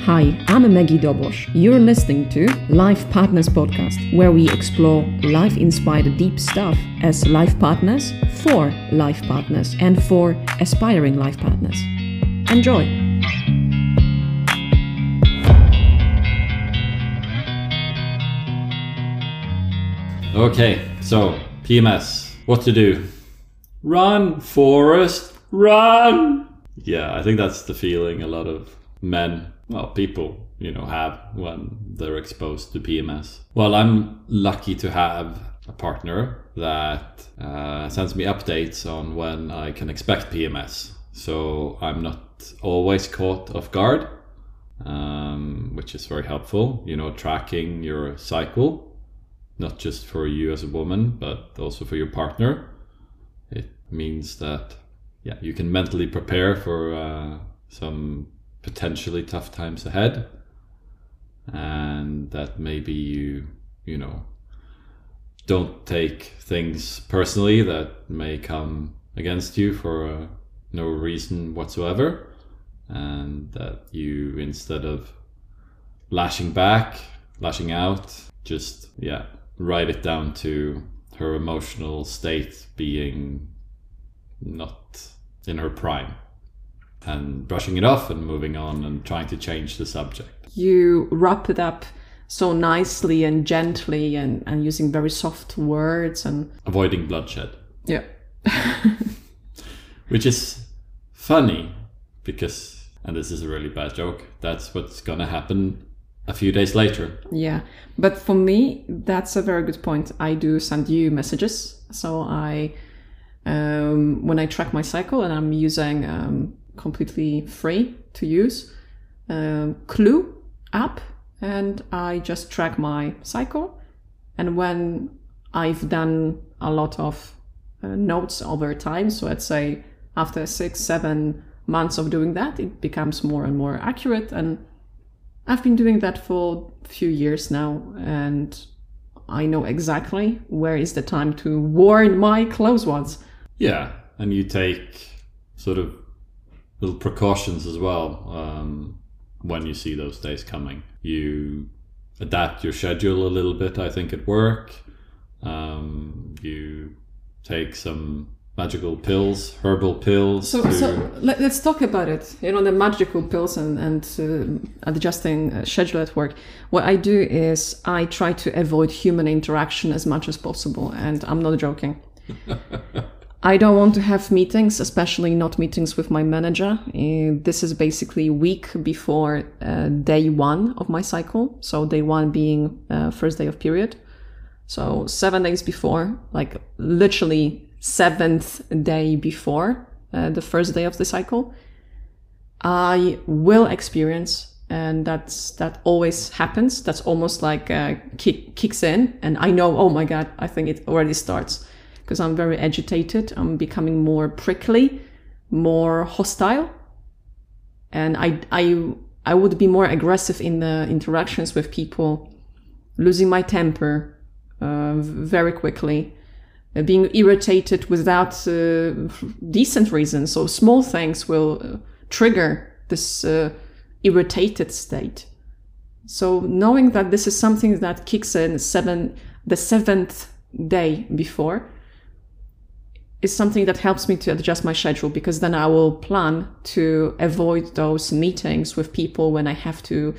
Hi, I'm Maggie Dobosh. You're listening to Life Partners Podcast, where we explore life-inspired deep stuff as life partners, for life partners, and for aspiring life partners. Enjoy! Okay, so PMS. What to do? Run, Forrest, run! Yeah, I think that's the feeling a lot of men, people, have when they're exposed to PMS. Well, I'm lucky to have a partner that sends me updates on when I can expect PMS. So I'm not always caught off guard, which is very helpful, tracking your cycle. Not just for you as a woman, but also for your partner. It means that, you can mentally prepare for some potentially tough times ahead. And that maybe you don't take things personally that may come against you for no reason whatsoever. And that you, instead of lashing out, just, write it down to her emotional state being not in her prime, and brushing it off and moving on and trying to change the subject. You wrap it up so nicely and gently and using very soft words and avoiding bloodshed. Yeah. Which is funny because, and this is a really bad joke, that's what's gonna happen a few days later. Yeah, but for me, that's a very good point. I do send you messages. So I, when I track my cycle, and I'm using completely free to use Clue app, and I just track my cycle. And when I've done a lot of notes over time, so let's say after 6-7 months of doing that, it becomes more and more accurate. And I've been doing that for a few years now, and I know exactly where is the time to warn my close ones. Yeah, and you take sort of little precautions as well when you see those days coming. You adapt your schedule a little bit, I think, at work. You take some magical pills, herbal pills. So let's talk about it. The magical pills and adjusting schedule at work. What I do is I try to avoid human interaction as much as possible, and I'm not joking. I don't want to have meetings, especially not meetings with my manager. This is basically a week before day 1 of my cycle. So day 1 being first day of period. So 7 days before, like literally 7th day before the first day of the cycle, I will experience, and that always happens. That's almost like kicks in, and I know, oh my God, I think it already starts, because I'm very agitated. I'm becoming more prickly, more hostile, and I would be more aggressive in the interactions with people, losing my temper very quickly. Being irritated without decent reasons. So small things will trigger this irritated state. So knowing that this is something that kicks in the 7th day before is something that helps me to adjust my schedule, because then I will plan to avoid those meetings with people when I have to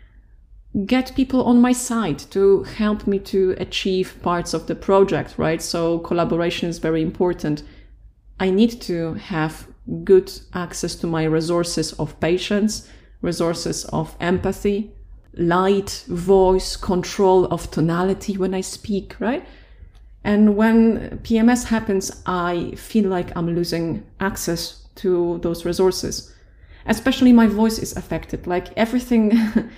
get people on my side to help me to achieve parts of the project, right? So collaboration is very important. I need to have good access to my resources of patience, resources of empathy, light, voice, control of tonality when I speak, right? And when PMS happens, I feel like I'm losing access to those resources. Especially my voice is affected. Like everything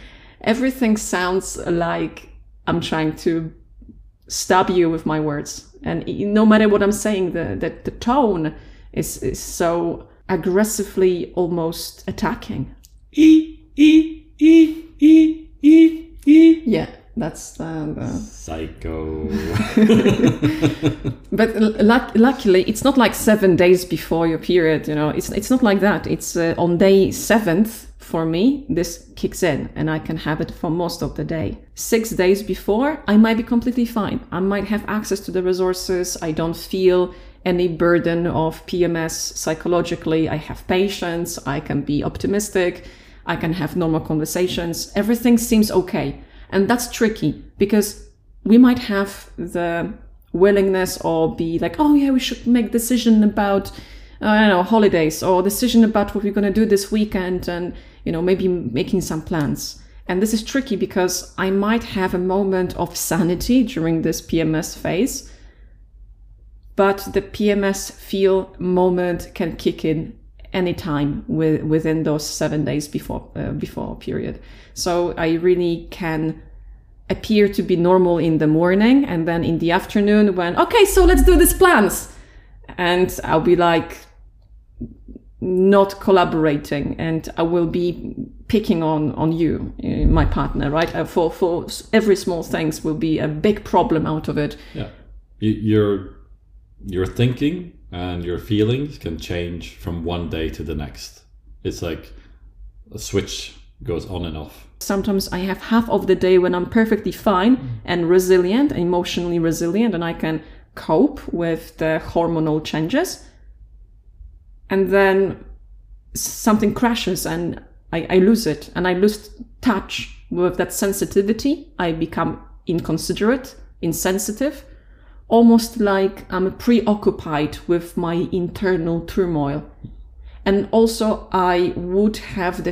sounds like I'm trying to stab you with my words. And no matter what I'm saying, the tone is so aggressively almost attacking. Yeah. That's the Psycho. But luckily, it's not like 7 days before your period. It's not like that. It's on day 7th for me. This kicks in, and I can have it for most of the day. 6 days before, I might be completely fine. I might have access to the resources. I don't feel any burden of PMS psychologically. I have patience. I can be optimistic. I can have normal conversations. Everything seems okay. And that's tricky because we might have the willingness or be like, oh yeah, we should make decision about, I don't know, holidays or decision about what we're going to do this weekend and, maybe making some plans. And this is tricky because I might have a moment of sanity during this PMS phase, but the PMS feel moment can kick in anytime within those 7 days before period. So I really can appear to be normal in the morning, and then in the afternoon when, okay, so let's do these plans. And I'll be like not collaborating, and I will be picking on you, my partner, right? For every small things will be a big problem out of it. Yeah. Your thinking and your feelings can change from one day to the next. It's like a switch goes on and off. Sometimes I have half of the day when I'm perfectly fine and resilient, emotionally resilient, and I can cope with the hormonal changes. And then something crashes and I lose it, and I lose touch with that sensitivity. I become inconsiderate, insensitive, almost like I'm preoccupied with my internal turmoil. And also I would have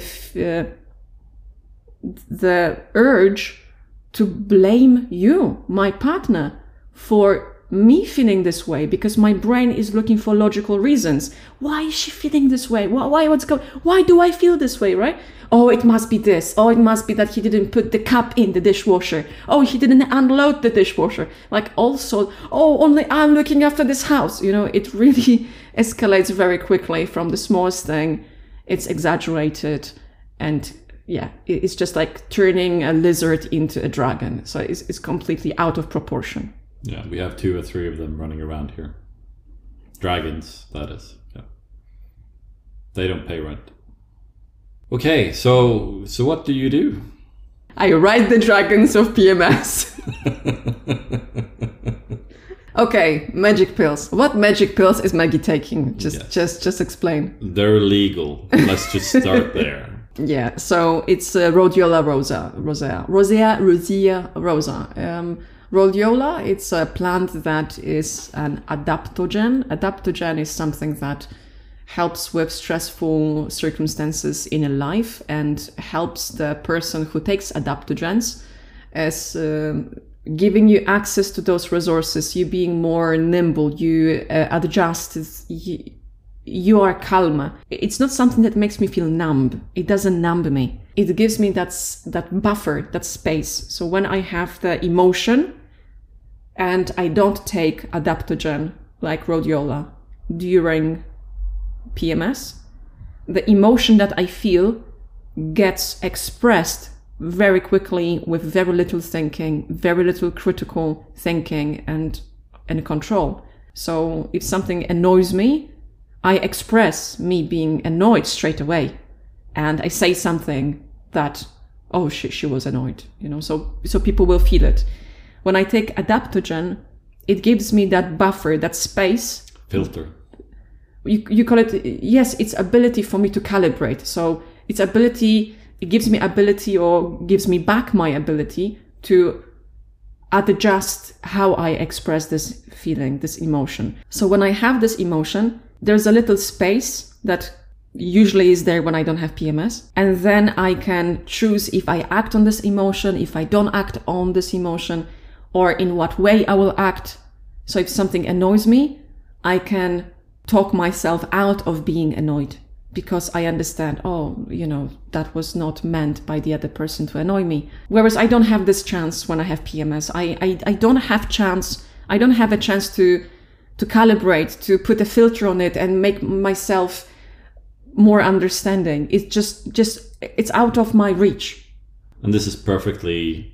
the urge to blame you, my partner, for me feeling this way, because my brain is looking for logical reasons. Why is she feeling this way? Why do I feel this way, right? Oh, it must be this. Oh, it must be that he didn't put the cup in the dishwasher. Oh, he didn't unload the dishwasher. Like also, oh, only I'm looking after this house. It really escalates very quickly from the smallest thing. It's exaggerated, and yeah, it's just like turning a lizard into a dragon. So it's completely out of proportion. Yeah, we have 2 or 3 of them running around here. Dragons, that is. Yeah. They don't pay rent. Okay, so what do you do? I ride the dragons of PMS. Okay, magic pills. What magic pills is Maggie taking? Just explain. They're legal. Let's just start there. Yeah, so it's Rhodiola rosea. Rhodiola, it's a plant that is an adaptogen. Adaptogen is something that helps with stressful circumstances in a life and helps the person who takes adaptogens as giving you access to those resources, you being more nimble, you adjust, you are calmer. It's not something that makes me feel numb. It doesn't numb me. It gives me that buffer, that space. So when I have the emotion and I don't take adaptogen like rhodiola during PMS, the emotion that I feel gets expressed very quickly with very little thinking, very little critical thinking and control. So if something annoys me, I express me being annoyed straight away. And I say something that, oh, she was annoyed, so people will feel it. When I take adaptogen, it gives me that buffer, that space. Filter. You call it, yes, it's ability for me to calibrate. So it gives me ability or gives me back my ability to adjust how I express this feeling, this emotion. So when I have this emotion, there's a little space that usually is there when I don't have PMS. And then I can choose if I act on this emotion, if I don't act on this emotion, or in what way I will act. So if something annoys me, I can talk myself out of being annoyed because I understand, that was not meant by the other person to annoy me. Whereas I don't have this chance when I have PMS. I don't have a chance to calibrate, to put a filter on it and make myself more understanding. It's just it's out of my reach. And this is perfectly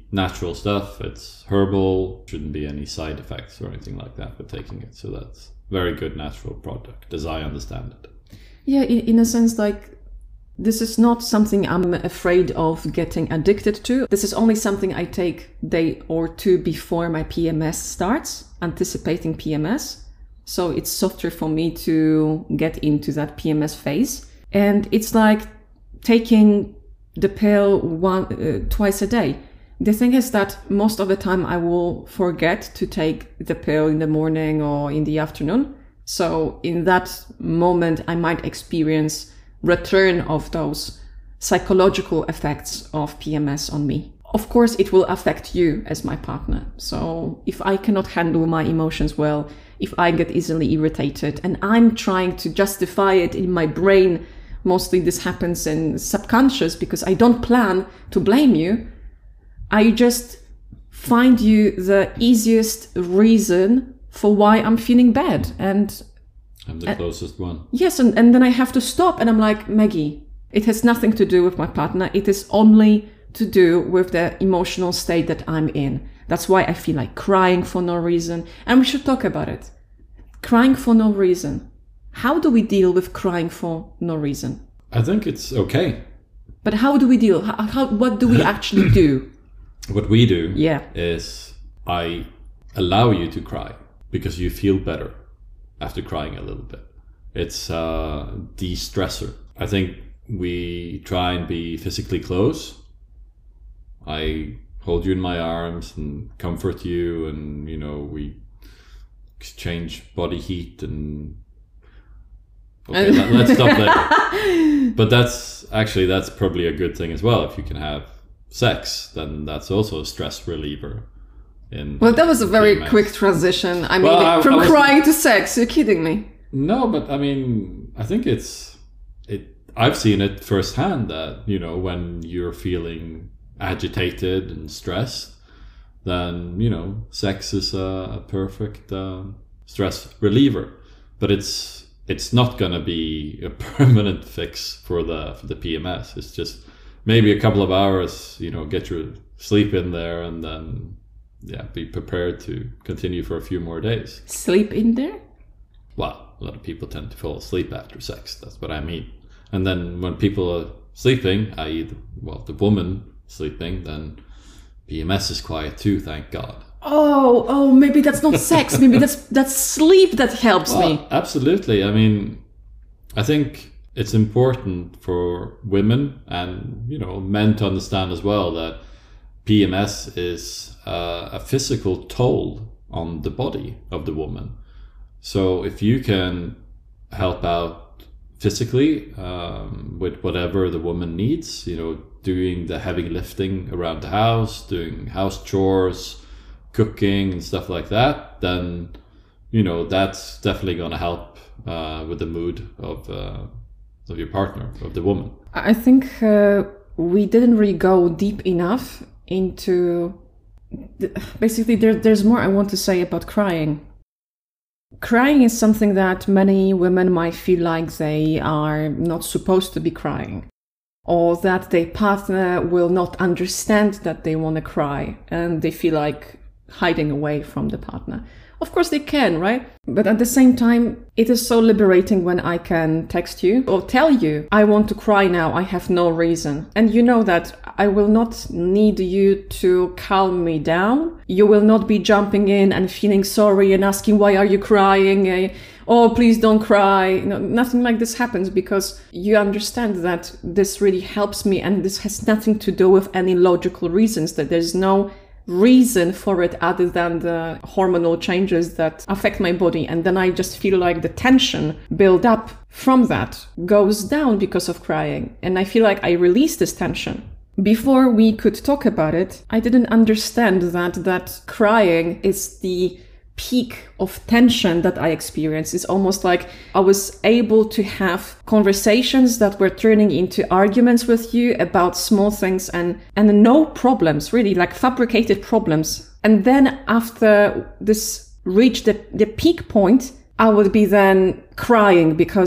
natural stuff. It's herbal. Shouldn't be any side effects or anything like that with taking it. So that's very good natural product, as I understand it. Yeah, in a sense, like, this is not something I'm afraid of getting addicted to. This is only something I take day or two before my PMS starts, anticipating PMS. So it's softer for me to get into that PMS phase. And it's like taking the pill twice a day. The thing is that most of the time I will forget to take the pill in the morning or in the afternoon. So in that moment, I might experience return of those psychological effects of PMS on me. Of course, it will affect you as my partner. So if I cannot handle my emotions well, if I get easily irritated and I'm trying to justify it in my brain, mostly this happens in subconscious because I don't plan to blame you. I just find you the easiest reason for why I'm feeling bad. And I'm the closest one. Yes, and then I have to stop and I'm like, Maggie, it has nothing to do with my partner. It is only to do with the emotional state that I'm in. That's why I feel like crying for no reason. And we should talk about it. Crying for no reason. How do we deal with crying for no reason? I think it's okay. But how do we deal? What do we actually do? What we do Yeah. is I allow you to cry because you feel better after crying a little bit. It's a de-stressor. I think we try and be physically close. I hold you in my arms and comfort you, and we exchange body heat and okay, let's stop there. But that's probably a good thing as well. If you can have sex, then that's also a stress reliever. Well, that was a very quick transition. I mean, from crying to sex. You're kidding me. No, but I mean, I think I've seen it firsthand that, when you're feeling agitated and stressed, then, sex is a perfect stress reliever. But it's not going to be a permanent fix for the PMS. It's just maybe a couple of hours, get your sleep in there and then, be prepared to continue for a few more days. Sleep in there? Well, a lot of people tend to fall asleep after sex. That's what I mean. And then when people are sleeping, i.e. the woman sleeping, then PMS is quiet too, thank God. Oh, maybe that's not sex. Maybe that's sleep that helps me. Absolutely. I mean, I think it's important for women and, men to understand as well that PMS is a physical toll on the body of the woman. So if you can help out physically with whatever the woman needs, doing the heavy lifting around the house, doing house chores, cooking and stuff like that, then, that's definitely going to help with the mood of your partner, of the woman. I think we didn't really go deep enough into basically there's more I want to say about crying. Crying is something that many women might feel like they are not supposed to be crying, or that their partner will not understand that they want to cry and they feel like hiding away from the partner. Of course they can, right? But at the same time, it is so liberating when I can text you or tell you, I want to cry now, I have no reason. And you know that I will not need you to calm me down. You will not be jumping in and feeling sorry and asking, why are you crying? Oh, please don't cry. No, nothing like this happens because you understand that this really helps me and this has nothing to do with any logical reasons, that there's no reason for it other than the hormonal changes that affect my body. And then I just feel like the tension build up from that goes down because of crying. And I feel like I release this tension. Before we could talk about it, I didn't understand that crying is the peak of tension that I experienced. It's almost like I was able to have conversations that were turning into arguments with you about small things and no problems, really, like fabricated problems. And then after this reached the peak point, I would be then crying because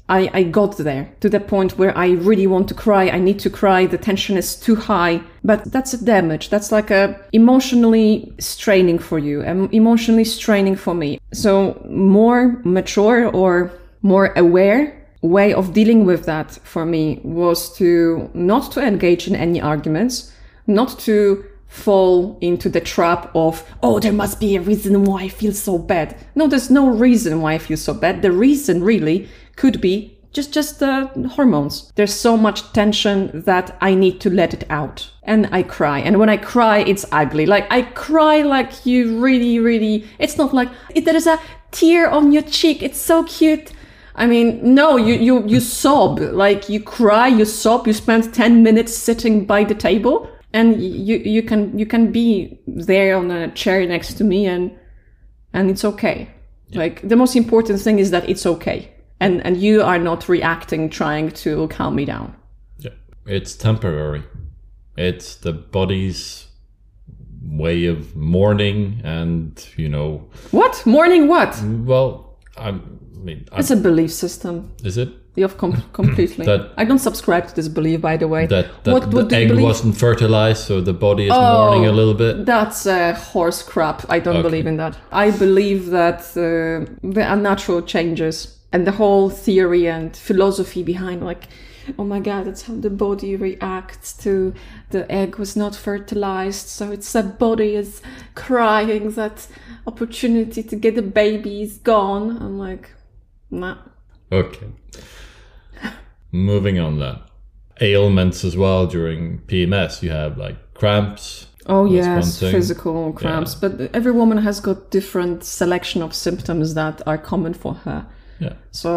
I got there to the point where I really want to cry. I need to cry. The tension is too high. But that's a damage. That's like a emotionally straining for you, emotionally straining for me. So more mature or more aware way of dealing with that for me was to not to engage in any arguments, not to fall into the trap of, oh, there must be a reason why I feel so bad. No, there's no reason why I feel so bad. The reason really could be just hormones. There's so much tension that I need to let it out. And I cry. And when I cry, it's ugly. Like, I cry like you really, really, it's not like there is a tear on your cheek. It's so cute. I mean, no, you sob. Like, you cry, you sob, you spend 10 minutes sitting by the table. And you can be there on a chair next to me and it's okay. Yeah. Like, the most important thing is that it's okay. And you are not reacting, trying to calm me down. Yeah. It's temporary. It's the body's way of mourning and, What? Mourning what? Well, it's a belief system. Is it? Completely. I don't subscribe to this belief, by the way. What the egg wasn't fertilized, so the body is mourning a little bit? That's horse crap. I don't believe in that. I believe that there are natural changes. And the whole theory and philosophy behind, like, oh my God, that's how the body reacts to the egg was not fertilized. So it's the body is crying, that opportunity to get a baby is gone. I'm like, nah. Okay. Moving on then. Ailments as well during PMS. You have like cramps. Oh yes, physical cramps. Yeah. But every woman has got different selection of symptoms that are common for her. Yeah.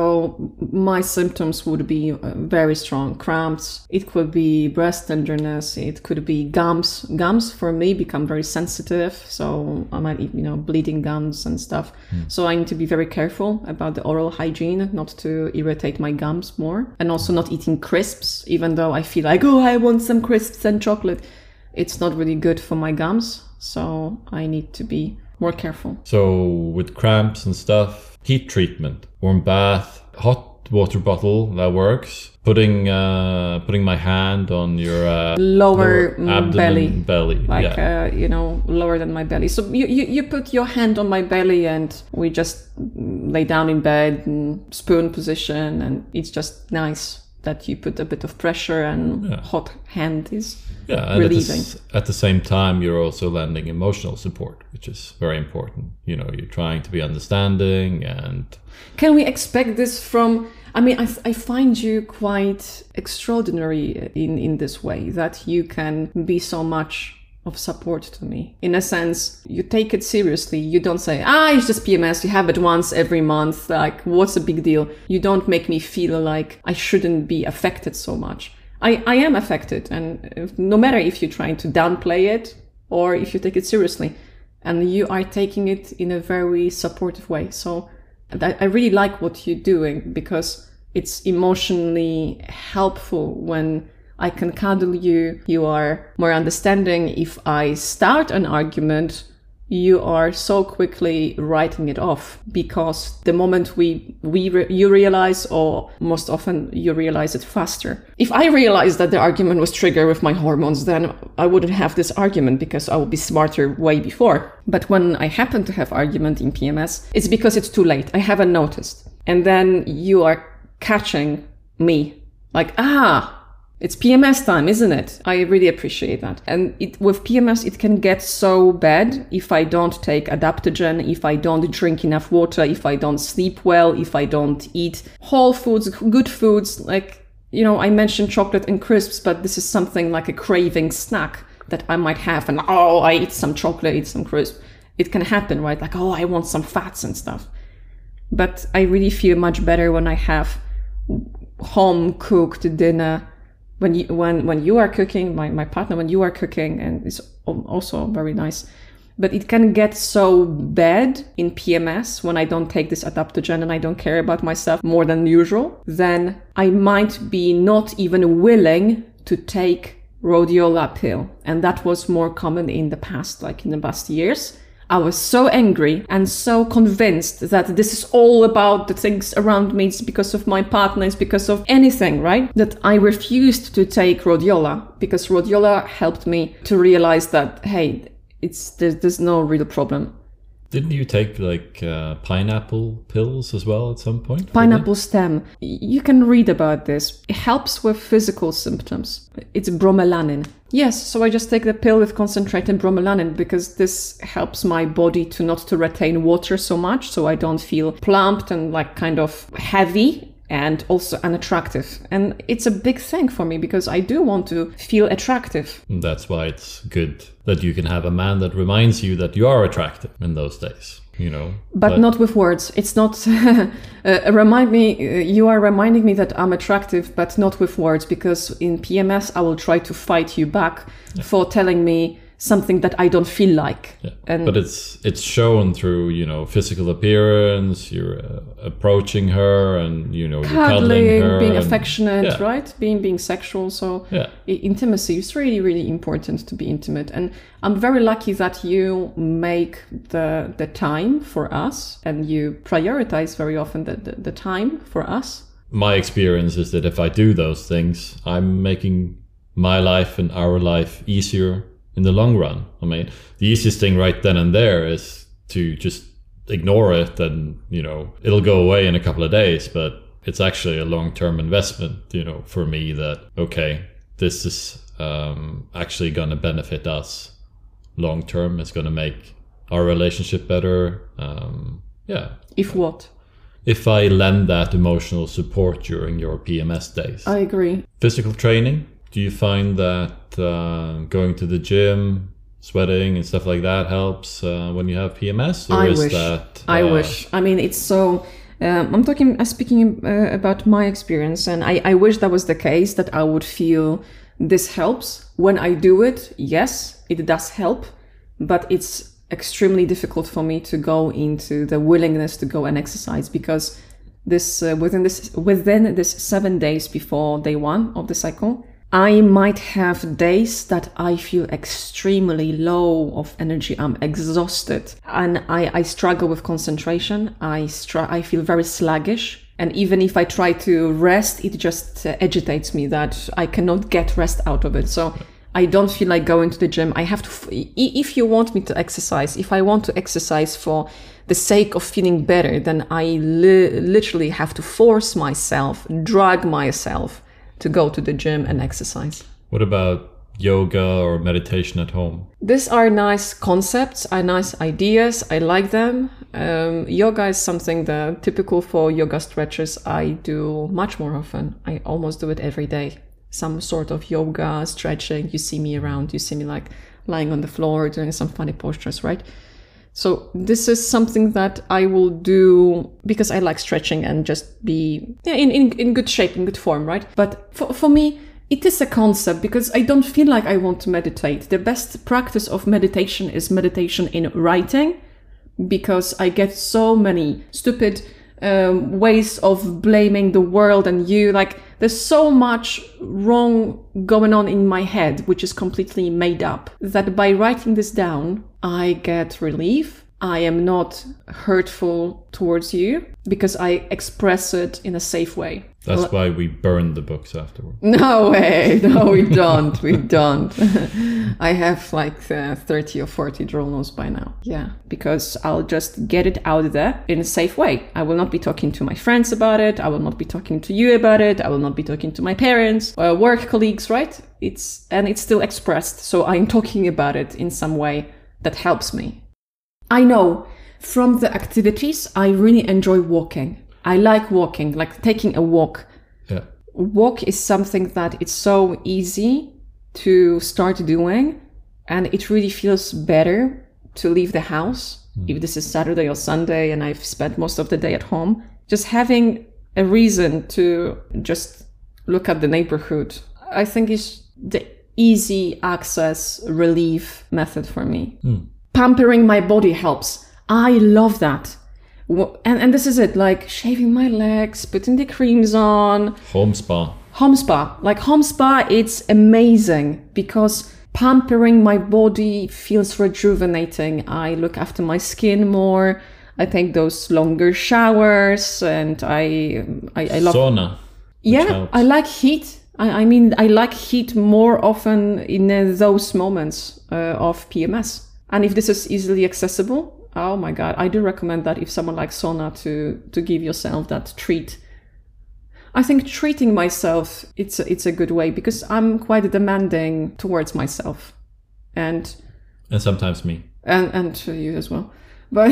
So my symptoms would be very strong cramps. It could be breast tenderness. It could be gums. Gums for me become very sensitive. So I might, bleeding gums and stuff. So I need to be very careful about the oral hygiene, not to irritate my gums more. And also not eating crisps, even though I feel like, oh, I want some crisps and chocolate. It's not really good for my gums. So I need to be more careful. So with cramps and stuff, heat treatment, warm bath, hot water bottle, that works. Putting my hand on your lower abdomen, belly, like lower than my belly. So you put your hand on my belly and we just lay down in bed and spoon position, and it's just nice that you put a bit of pressure and hot hand is relieving. At the same time, you're also lending emotional support, which is very important. You're trying to be understanding and... Can we expect this from... I find you quite extraordinary in this way, that you can be so much of support to me. In a sense, you take it seriously. You don't say, it's just PMS, you have it once every month, like, what's the big deal? You don't make me feel like I shouldn't be affected so much. I am affected, and no matter if you're trying to downplay it or if you take it seriously, and you are taking it in a very supportive way. So I really like what you're doing, because it's emotionally helpful when I can cuddle you. You are more understanding. If I start an argument, you are so quickly writing it off, because the moment you realize, or most often you realize it faster. If I realized that the argument was triggered with my hormones, then I wouldn't have this argument, because I would be smarter way before. But when I happen to have argument in PMS, it's because it's too late. I haven't noticed. And then you are catching me like, it's PMS time, isn't it? I really appreciate that. And with PMS, it can get so bad if I don't take adaptogen, if I don't drink enough water, if I don't sleep well, if I don't eat whole foods, good foods. Like, I mentioned chocolate and crisps, but this is something like a craving snack that I might have. And, I eat some chocolate, eat some crisp. It can happen, right? Like, I want some fats and stuff. But I really feel much better when I have home-cooked dinner. When you are cooking, my partner, when you are cooking, and it's also very nice. But it can get so bad in PMS when I don't take this adaptogen and I don't care about myself more than usual, then I might be not even willing to take rhodiola pill. And that was more common in the past, like in the past years. I was so angry and so convinced that this is all about the things around me. It's because of my partner. It's because of anything, right? That I refused to take rhodiola because rhodiola helped me to realize that, hey, there's no real problem. Didn't you take like pineapple pills as well at some point? Pineapple stem. You can read about this. It helps with physical symptoms. It's bromelain. Yes, so I just take the pill with concentrated bromelain because this helps my body not to retain water so much, so I don't feel plumped and like kind of heavy and also unattractive. And it's a big thing for me because I do want to feel attractive. And that's why it's good that you can have a man that reminds you that you are attractive in those days, you know. But not with words. It's not you are reminding me that I'm attractive, but not with words, because in PMS I will try to fight you back for telling me something that I don't feel like. Yeah. But it's shown through, you know, physical appearance, you're approaching her and, you know, you're cuddling her. Being affectionate, right? Being sexual. So intimacy is really, really important to be intimate. And I'm very lucky that you make the time for us and you prioritize very often the time for us. My experience is that if I do those things, I'm making my life and our life easier in the long run. I mean, the easiest thing right then and there is to just ignore it and, you know, it'll go away in a couple of days, but it's actually a long-term investment, you know, for me that, okay, this is actually going to benefit us long-term. It's going to make our relationship better. If what? If I lend that emotional support during your PMS days. I agree. Physical training. Do you find that going to the gym, sweating and stuff like that helps when you have PMS? Or I wish. I mean, it's so... I'm speaking about my experience, and I wish that was the case, that I would feel this helps. When I do it, yes, it does help, but it's extremely difficult for me to go into the willingness to go and exercise, because within this 7 days before day 1 of the cycle, I might have days that I feel extremely low of energy. I'm exhausted and I struggle with concentration. I feel very sluggish. And even if I try to rest, it just agitates me that I cannot get rest out of it. So I don't feel like going to the gym. I have to, if you want me to exercise, if I want to exercise for the sake of feeling better, then I literally have to force myself, drag myself to go to the gym and exercise. What about yoga or meditation at home? These are nice concepts, are nice ideas. I like them. Yoga is something that typical for yoga stretchers I do much more often. I almost do it every day. Some sort of yoga, stretching. You see me around. You see me like lying on the floor doing some funny postures, right? So this is something that I will do because I like stretching and just be in good shape, in good form, right? But for me, it is a concept because I don't feel like I want to meditate. The best practice of meditation is meditation in writing, because I get so many stupid ways of blaming the world and you. Like, there's so much wrong going on in my head, which is completely made up, that by writing this down, I get relief. I am not hurtful towards you because I express it in a safe way. That's why we burn the books afterwards. No way. No, we don't. We don't. I have like 30 or 40 journals by now. Yeah, because I'll just get it out there in a safe way. I will not be talking to my friends about it. I will not be talking to you about it. I will not be talking to my parents or work colleagues, right? It's still expressed. So I'm talking about it in some way that helps me. I know from the activities, I really enjoy walking. I like walking, like taking a walk. Yeah. Walk is something that it's so easy to start doing, and it really feels better to leave the house. If this is Saturday or Sunday and I've spent most of the day at home, just having a reason to just look at the neighborhood, I think is the easy access relief method for me. Pampering my body helps. I love that. And this is it, like shaving my legs, putting the creams on. Home spa. Home spa. Like home spa, it's amazing because pampering my body feels rejuvenating. I look after my skin more. I take those longer showers, and I love sauna. Yeah, helps. I like heat. I mean, I like heat more often in those moments of PMS. And if this is easily accessible, oh my God, I do recommend that if someone likes sauna to give yourself that treat. I think treating myself, it's a good way, because I'm quite demanding towards myself. And sometimes me. And to you as well. But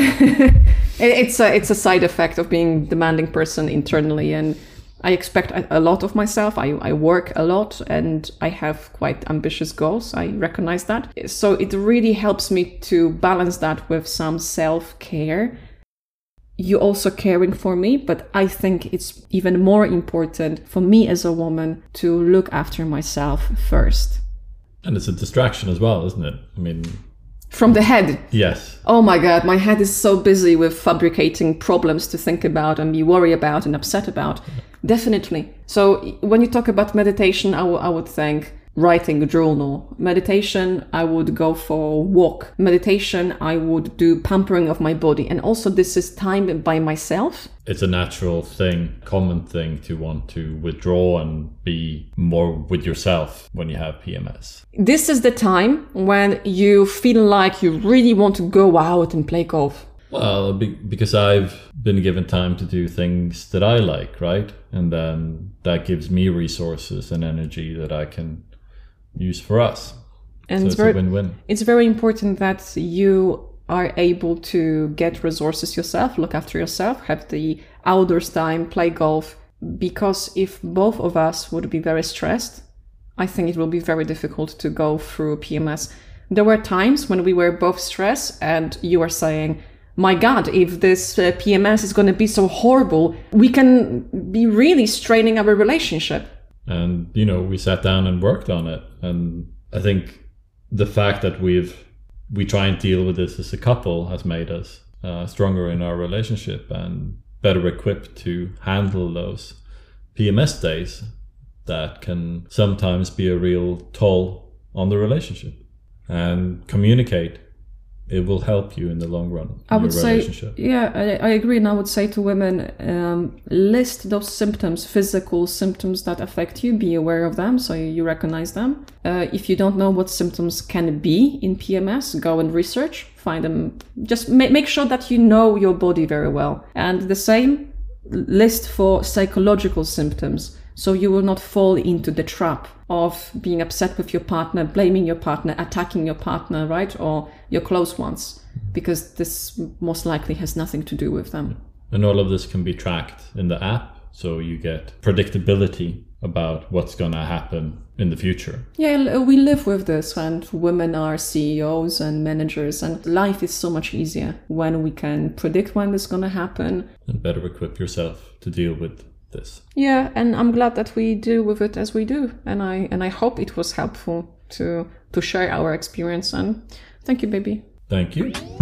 it's a side effect of being a demanding person internally, and I expect a lot of myself. I work a lot, and I have quite ambitious goals. I recognize that. So it really helps me to balance that with some self-care. You're also caring for me, but I think it's even more important for me as a woman to look after myself first. And it's a distraction as well, isn't it? I mean... From the head. Yes. Oh my God, my head is so busy with fabricating problems to think about and be worried about and upset about. Definitely. So when you talk about meditation, I would think writing a journal. Meditation, I would go for a walk. Meditation, I would do pampering of my body. And also this is time by myself. It's a natural thing, common thing to want to withdraw and be more with yourself when you have PMS. This is the time when you feel like you really want to go out and play golf. Well, because I've been given time to do things that I like, right? And then that gives me resources and energy that I can use for us. And so it's a win-win. It's very important that you are able to get resources yourself, look after yourself, have the outdoors time, play golf. Because if both of us would be very stressed, I think it will be very difficult to go through PMS. There were times when we were both stressed and you were saying, my God, if this PMS is going to be so horrible, we can be really straining our relationship. And, we sat down and worked on it. And I think the fact that we try and deal with this as a couple has made us stronger in our relationship and better equipped to handle those PMS days that can sometimes be a real toll on the relationship. And communicate. It will help you in the long run. I would say, I agree. And I would say to women, list those symptoms, physical symptoms that affect you. Be aware of them so you recognize them. If you don't know what symptoms can be in PMS, go and research, find them. Just make sure that you know your body very well. And the same, list for psychological symptoms. So you will not fall into the trap of being upset with your partner, blaming your partner, attacking your partner, right? Or your close ones, because this most likely has nothing to do with them. And all of this can be tracked in the app. So you get predictability about what's going to happen in the future. Yeah, we live with this, and women are CEOs and managers, and life is so much easier when we can predict when this is going to happen. And better equip yourself to deal with this. Yeah, and I'm glad that we deal with it as we do, and I hope it was helpful to share our experience. And thank you, baby. Thank you.